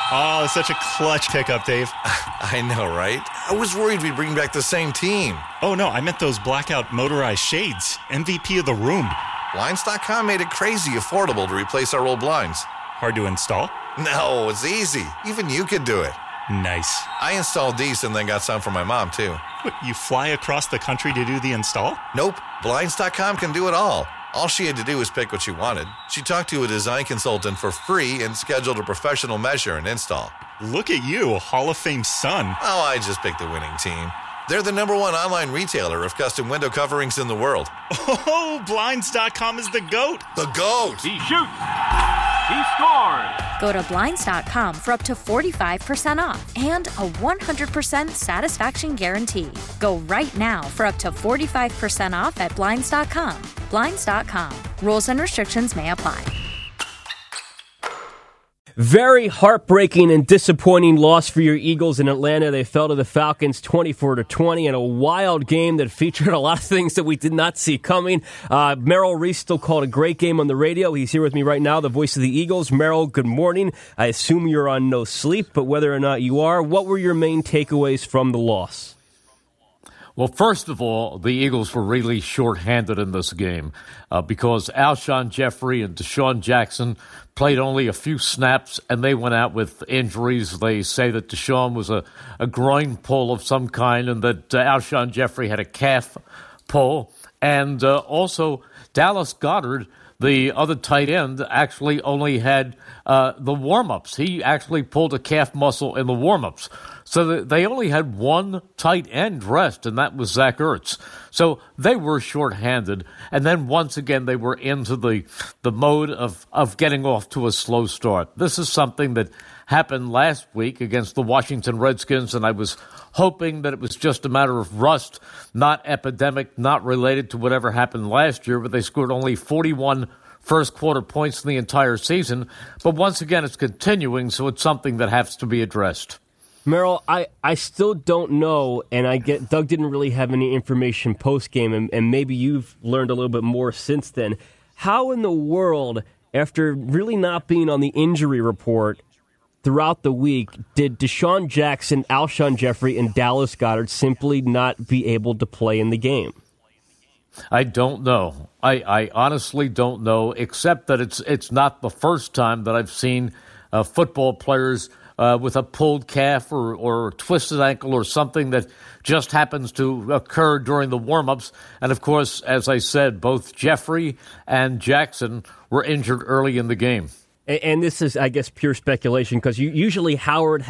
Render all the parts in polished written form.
Oh, such a clutch pickup, Dave. I know, right? I was worried we'd bring back the same team. Oh, no, I meant those blackout motorized shades. MVP of the room. Blinds.com made it crazy affordable to replace our old blinds. Hard to install? No, it's easy. Even you could do it. Nice. I installed these and then got some for my mom, too. What, you fly across the country to do the install? Nope. Blinds.com can do it all. All she had to do was pick what she wanted. She talked to a design consultant for free and scheduled a professional measure and install. Look at you, a Hall of Fame son. Oh, I just picked the winning team. They're the #1 online retailer of custom window coverings in the world. Oh, Blinds.com is the GOAT. The GOAT! He shoots. He scores. Go to Blinds.com for up to 45% off and a 100% satisfaction guarantee. Go right now for up to 45% off at Blinds.com. Blinds.com. Rules and restrictions may apply. Very heartbreaking and disappointing loss for your Eagles in Atlanta. They fell to the Falcons 24-20 in a wild game that featured a lot of things that we did not see coming. Merrill Reese still called a great game on the radio. He's here with me right now, the voice of the Eagles. Merrill, good morning. I assume you're on no sleep, but whether or not you are, what were your main takeaways from the loss? Well, first of all, the Eagles were really shorthanded in this game because Alshon Jeffrey and Deshaun Jackson played only a few snaps, and they went out with injuries. They say that Deshaun was a groin pull of some kind and that Alshon Jeffrey had a calf pull. And also, Dallas Goedert, the other tight end, actually only had the warm-ups. He actually pulled a calf muscle in the warm-ups. So they only had one tight end rest, and that was Zach Ertz. So they were shorthanded. And then once again, they were into the mode of getting off to a slow start. This is something that happened last week against the Washington Redskins, and I was hoping that it was just a matter of rust, not epidemic, not related to whatever happened last year, but they scored only 41 first-quarter points in the entire season. But once again, it's continuing, so it's something that has to be addressed. Merrill, I still don't know, and I get Doug didn't really have any information post-game, and maybe you've learned a little bit more since then. How in the world, after really not being on the injury report throughout the week, did Deshaun Jackson, Alshon Jeffrey, and Dallas Goedert simply not be able to play in the game? I don't know. I honestly don't know, except that it's not the first time that I've seen football players with a pulled calf or twisted ankle or something that just happens to occur during the warm-ups. And, of course, as I said, both Jeffrey and Jackson were injured early in the game. And this is, I guess, pure speculation because usually Howard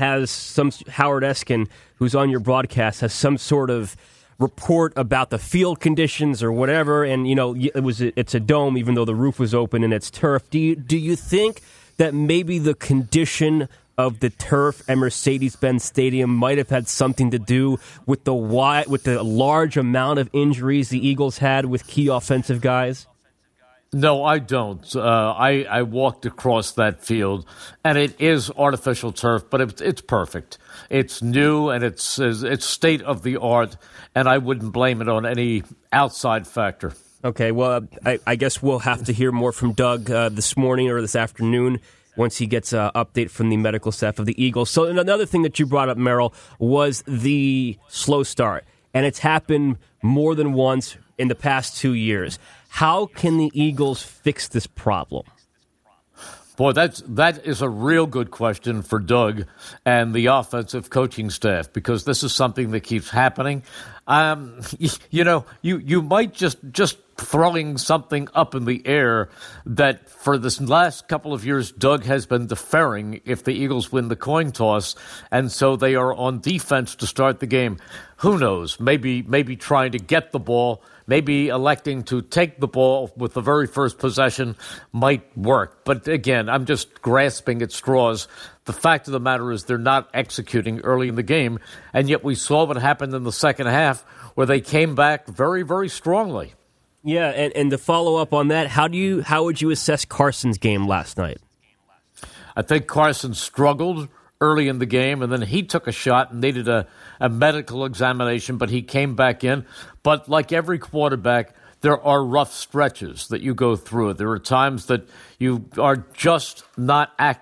Eskin, who's on your broadcast, has some sort of report about the field conditions or whatever. And, you know, it's a dome, even though the roof was open and it's turf. Do you think that maybe the condition of the turf and Mercedes-Benz Stadium might have had something to do with the large amount of injuries the Eagles had with key offensive guys? No, I don't. I walked across that field, and it is artificial turf, but it's perfect. It's new, and it's state of the art, and I wouldn't blame it on any outside factor. Okay, well, I guess we'll have to hear more from Doug this morning or this afternoon once he gets an update from the medical staff of the Eagles. So another thing that you brought up, Merrill, was the slow start. And it's happened more than once in the past 2 years. How can the Eagles fix this problem? Boy, that is a real good question for Doug and the offensive coaching staff, because this is something that keeps happening. You might just throwing something up in the air that for this last couple of years, Doug has been deferring if the Eagles win the coin toss, and so they are on defense to start the game. Who knows? Maybe trying to get the ball, maybe electing to take the ball with the very first possession might work. But again, I'm just grasping at straws. The fact of the matter is they're not executing early in the game, and yet we saw what happened in the second half where they came back very, very strongly. Yeah, and to follow up on that, how would you assess Carson's game last night? I think Carson struggled early in the game, and then he took a shot and needed a medical examination, but he came back in. But like every quarterback, there are rough stretches that you go through. There are times that you are just not accurate,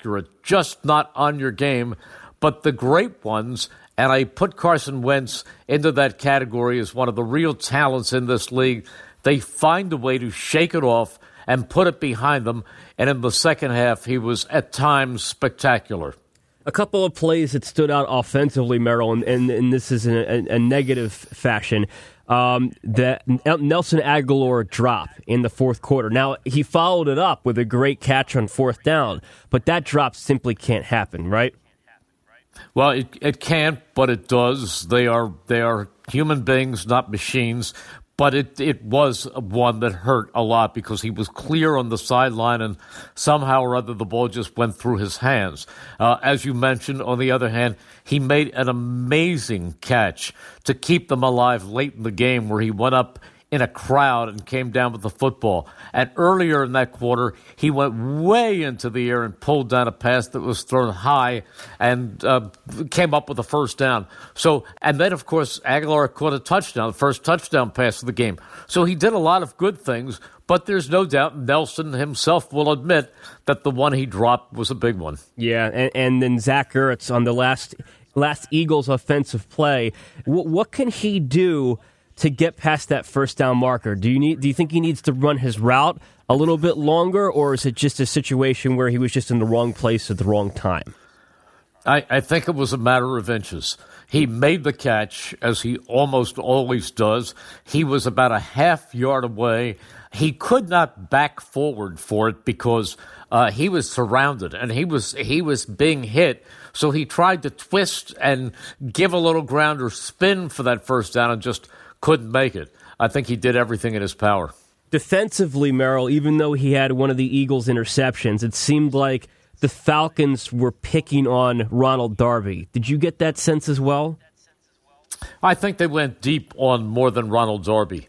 just not on your game. But the great ones, and I put Carson Wentz into that category as one of the real talents in this league, they find a way to shake it off and put it behind them. And in the second half, he was at times spectacular. A couple of plays that stood out offensively, Merrill, and this is in a negative fashion. That Nelson Aguilar drop in the fourth quarter. Now, he followed it up with a great catch on fourth down, but that drop simply can't happen, right? Well, it can't, but it does. They are human beings, not machines. But it was one that hurt a lot because he was clear on the sideline and somehow or other the ball just went through his hands. As you mentioned, on the other hand, he made an amazing catch to keep them alive late in the game where he went up in a crowd and came down with the football. And earlier in that quarter, he went way into the air and pulled down a pass that was thrown high and came up with a first down. So, and then, of course, Aguilar caught a touchdown, the first touchdown pass of the game. So he did a lot of good things, but there's no doubt Nelson himself will admit that the one he dropped was a big one. Yeah, and then Zach Ertz on the last Eagles offensive play. What can he do to get past that first down marker? Do you think he needs to run his route a little bit longer, or is it just a situation where he was just in the wrong place at the wrong time? I think it was a matter of inches. He made the catch, as he almost always does. He was about a half yard away. He could not back forward for it because he was surrounded and he was being hit. So he tried to twist and give a little ground or spin for that first down and just couldn't make it. I think he did everything in his power. Defensively, Merrill, even though he had one of the Eagles' interceptions, it seemed like the Falcons were picking on Ronald Darby. Did you get that sense as well? I think they went deep on more than Ronald Darby.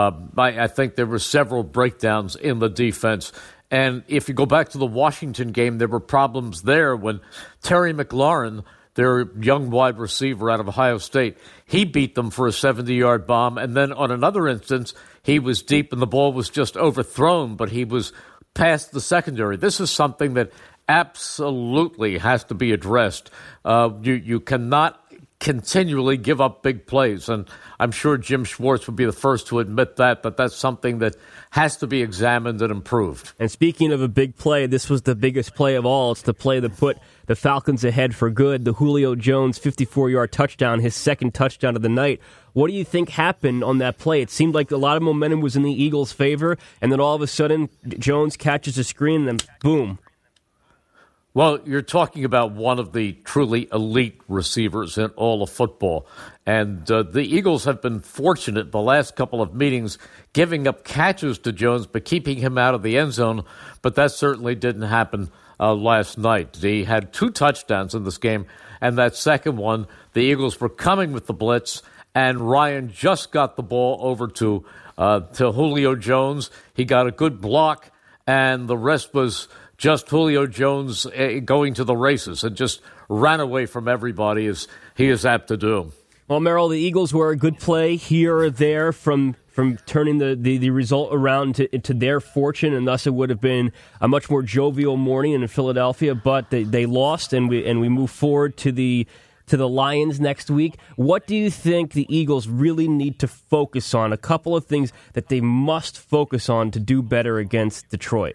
I think there were several breakdowns in the defense. And if you go back to the Washington game, there were problems there when Terry McLaurin, their young wide receiver out of Ohio State, he beat them for a 70-yard bomb. And then on another instance, he was deep and the ball was just overthrown, but he was past the secondary. This is something that absolutely has to be addressed. You cannot continually give up big plays, and I'm sure Jim Schwartz would be the first to admit that, but that's something that has to be examined and improved. And speaking of a big play, this was the biggest play of all. It's the play that put the Falcons ahead for good, the Julio Jones 54-yard touchdown, his second touchdown of the night. What do you think happened on that play? It seemed like a lot of momentum was in the Eagles' favor, and then all of a sudden, Jones catches a screen, and then boom. Well, you're talking about one of the truly elite receivers in all of football. And the Eagles have been fortunate the last couple of meetings giving up catches to Jones but keeping him out of the end zone. But that certainly didn't happen last night. He had 2 touchdowns in this game. And that second one, the Eagles were coming with the blitz. And Ryan just got the ball over to Julio Jones. He got a good block. And the rest was just Julio Jones going to the races and just ran away from everybody as he is apt to do. Well, Merrill, the Eagles were a good play here or there from turning the result around to their fortune, and thus it would have been a much more jovial morning in Philadelphia. But they lost, and we move forward to the Lions next week. What do you think the Eagles really need to focus on? A couple of things that they must focus on to do better against Detroit.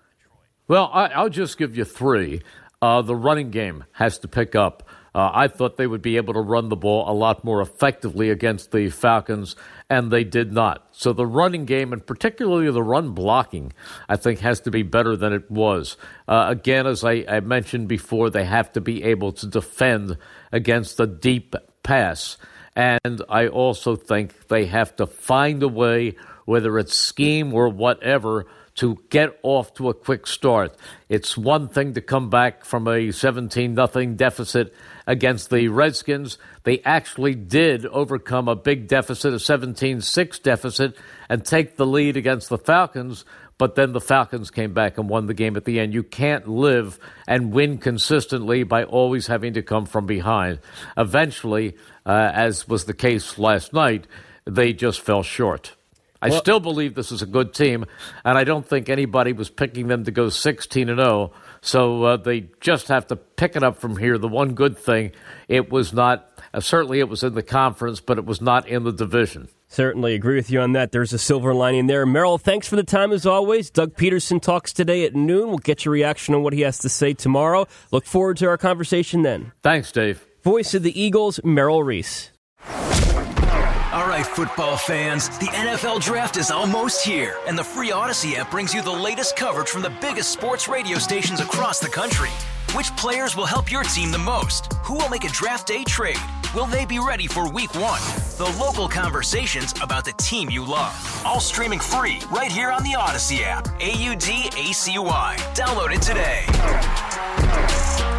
Well, I'll just give you 3. The running game has to pick up. I thought they would be able to run the ball a lot more effectively against the Falcons, and they did not. So the running game, and particularly the run blocking, I think has to be better than it was. Again, as I mentioned before, they have to be able to defend against the deep pass. And I also think they have to find a way, whether it's scheme or whatever, to get off to a quick start. It's one thing to come back from a 17-0 deficit against the Redskins. They actually did overcome a big deficit, a 17-6 deficit, and take the lead against the Falcons, but then the Falcons came back and won the game at the end. You can't live and win consistently by always having to come from behind. Eventually, as was the case last night, they just fell short. I still believe this is a good team, and I don't think anybody was picking them to go 16-0. So they just have to pick it up from here. The one good thing, it was not, certainly it was in the conference, but it was not in the division. Certainly agree with you on that. There's a silver lining there. Merrill, thanks for the time as always. Doug Peterson talks today at noon. We'll get your reaction on what he has to say tomorrow. Look forward to our conversation then. Thanks, Dave. Voice of the Eagles, Merrill Reese. All right, football fans, the NFL Draft is almost here, and the free Odyssey app brings you the latest coverage from the biggest sports radio stations across the country. Which players will help your team the most? Who will make a draft day trade? Will they be ready for week 1? The local conversations about the team you love. All streaming free right here on the Odyssey app. AUDACY. Download it today.